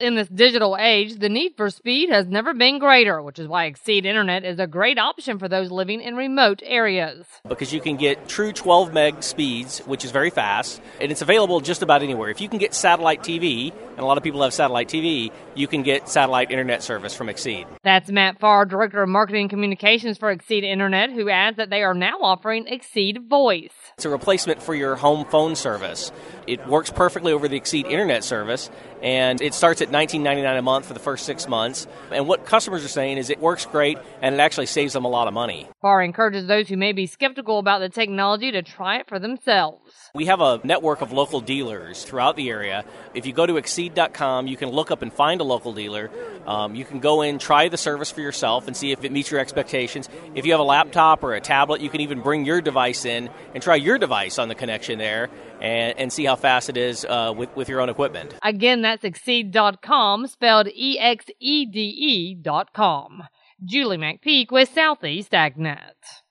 In this digital age, the need for speed has never been greater, which is why Exceed Internet is a great option for those living in remote areas. Because you can get true 12 meg speeds, which is very fast, and it's available just about anywhere. If you can get satellite TV, and a lot of people have satellite TV, you can get satellite internet service from Exceed. That's Matt Farr, Director of Marketing and Communications for Exceed Internet, who adds that they are now offering Exceed Voice. It's a replacement for your home phone service. It works perfectly over the Exceed Internet service, and it starts at $19.99 a month for the first 6 months. And what customers are saying is it works great, and it actually saves them a lot of money. Farr encourages those who may be skeptical about the technology to try it for themselves. We have a network of local dealers throughout the area. If you go to Exceed.com, you can look up and find a local dealer. You can go in, try the service for yourself, and see if it meets your expectations. If you have a laptop or a tablet, you can even bring your device in and try your device on the connection there and see how fast it is with your own equipment. Again, that's Exceed.com, spelled EXEDE.com. Julie McPeak with Southeast AgNet.